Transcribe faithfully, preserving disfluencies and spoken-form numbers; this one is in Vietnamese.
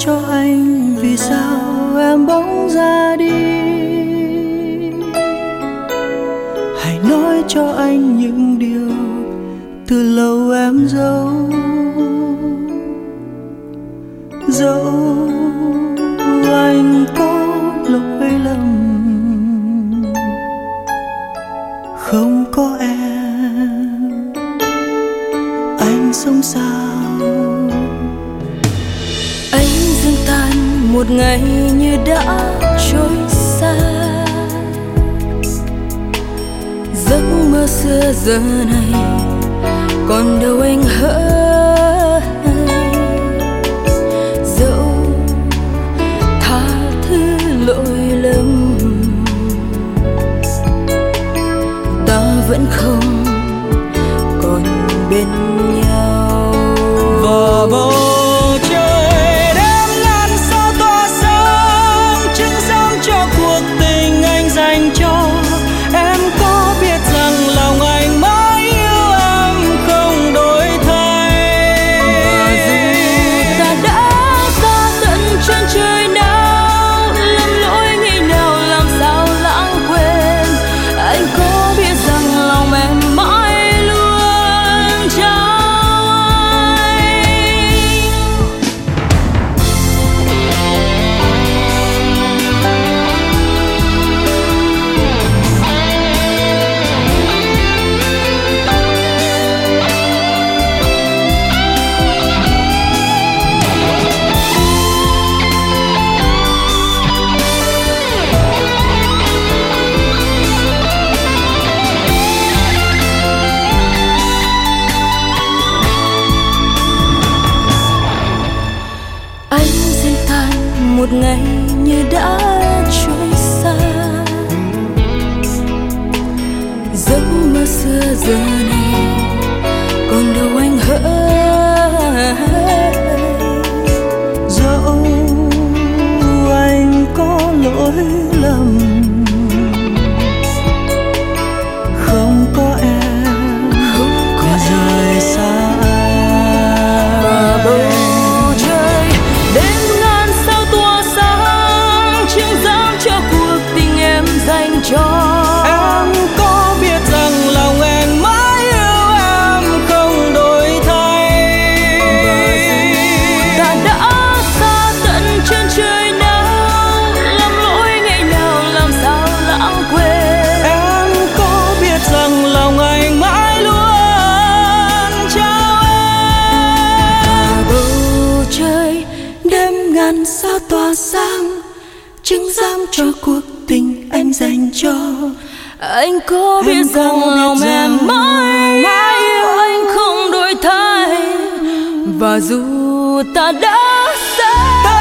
cho anh vì sao em bỗng ra đi. Hãy nói cho anh những điều từ lâu em giấu. Dẫu anh có lỗi lầm, không có em anh sống sao. Anh dưng tan một ngày như đã trôi xa, giấc mơ xưa giờ này còn đâu anh hỡi. Dẫu tha thứ lỗi lầm, ta vẫn không còn bên nhau. Và bầu trời đêm ngàn sao tỏa sáng, chứng giám cho cuộc tình anh dành cho em. Có biết rằng lòng anh mãi yêu em không đổi thay. Và dù ta đã xa tận chân trời nào, lầm lỗi ngày nào làm sao lãng quên. Anh có biết rằng lòng em mãi luôn trao anh. Anh xin tan một ngày như đã trôi xa, giấc mơ xưa giờ này còn đâu anh hỡi. Dẫu anh có lỗi lầm, không có em có rời xa anh. Và bầu trời đêm ngàn sao tỏa sáng, chứng giám cho cuộc tình em dành cho. Em có biết rằng lòng anh mãi yêu em không đổi thay. Và dù ta đã xa tận chân trời nào, lầm lỗi ngày nào làm sao lãng quên. Em có biết rằng lòng anh mãi luôn trao em. Và bầu trời Đêm ngàn sao tỏa sáng, chứng giám cho cuộc tình anh dành cho. anh có biết Em rằng có biết lòng em rằng mãi mãi yêu anh không đổi thay. Và dù ta đã xa